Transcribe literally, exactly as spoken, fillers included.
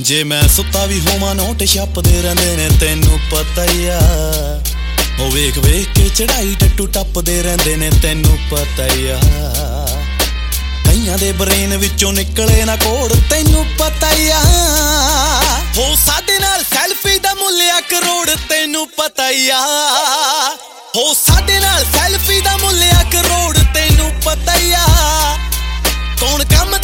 ਜੇ ਮੈਂ ਸੁੱਤਾ ਵੀ ਹੋਵਾਂ ਨੋਟ ਛਾਪਦੇ ਰਹਿੰਦੇ ਨੇ ਤੈਨੂੰ ਪਤਾ ਹੀ ਆ। ਉਹ ਵੇਖ ਵੇਖ ਕੇ ਚੜਾਈ ਟੱਟੂ ਟੱਪਦੇ ਰਹਿੰਦੇ ਨੇ ਤੈਨੂੰ ਪਤਾ ਹੀ ਆ। ਕਈਆਂ ਦੇ ਬਰੇਨ ਵਿੱਚੋਂ ਨਿਕਲੇ ਨਾ ਕੋਡ ਤੈਨੂੰ ਪਤਾ ਹੀ ਆ। ਹੋ ਸਾਡੇ ਨਾਲ ਸੈਲਫੀ ਦਾ ਮੁੱਲ ਆ ਕਰੋੜ ਤੈਨੂੰ ਪਤਾ ਹੀ ਆ। ਹੋ ਸਾਡੇ ਨਾਲ ਸੈਲਫੀ ਦਾ ਮੁੱਲ ਆ ਕਰੋੜ ਤੈਨੂੰ ਪਤਾ ਹੀ ਆ। ਕੌਣ ਕੰਮ